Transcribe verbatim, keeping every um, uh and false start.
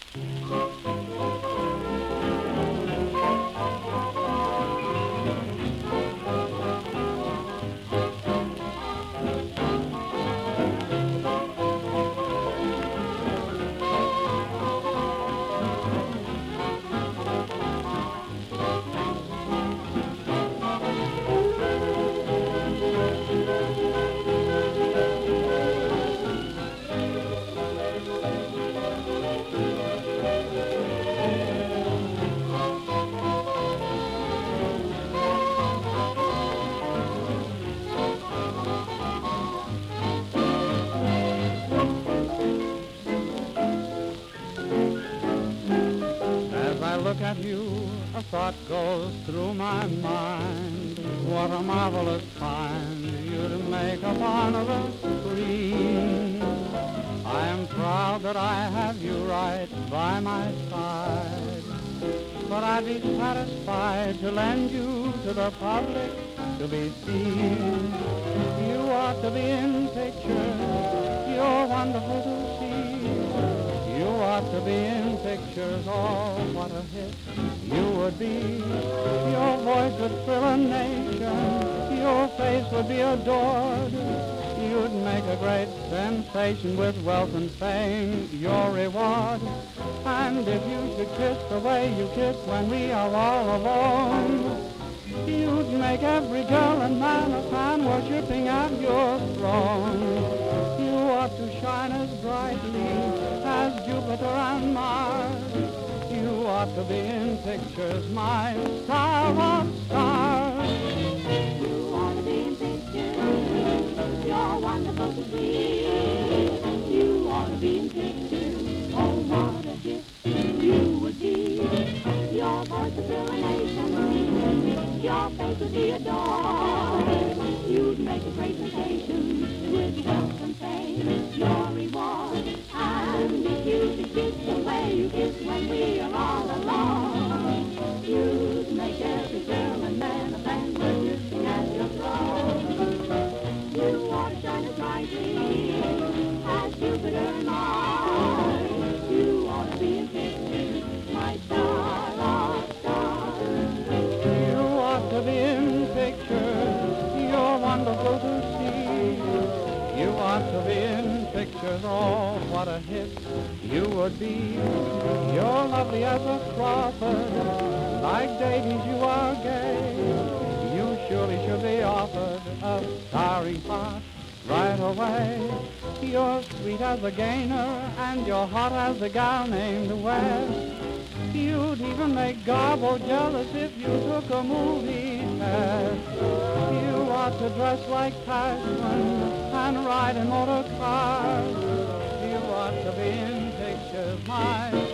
Look at you, a thought goes through my mind. What a marvelous find you'd make upon the screen. I am proud that I have you right by my side, but I'd be satisfied to lend you to the public to be seen. You ought to be in pictures, you're wonderful to see. You ought to be in pictures, oh, what a hit you would be. Your voice would thrill a nation, your face would be adored. You'd make a great sensation with wealth and fame, your reward. And if you should kiss the way you kiss when we are all alone, you'd make every girl and man a fan worshipping at your throne. You ought to shine as brightly as Jupiter and Mars. You ought to be in pictures, my star of stars. You ought to be in pictures, you're wonderful to see. You ought to be in pictures, oh what a gift you would be. Your voice would thrill a nation, your face would be adored. You'd make a great sensation with wealth and fame, your reward. And if you could kiss the way you kiss when we are all alone, you'd make every girl and man a fan worshipping at your throne. You ought to shine as brightly as Jupiter and Mars. You ought to be in pictures, my star of stars. You ought to be in pictures, you're wonderful to see. You ought to be in pictures, oh, what a hit you would be. You're lovely as a Crawford, like daisies you are gay. You surely should be offered a starry spot right away. You're sweet as a gainer, and you're hot as a gal named West. You'd even make Garbo jealous if you took a movie test. You ought to dress like Cashman and ride in motor cars. You ought to be in pictures, my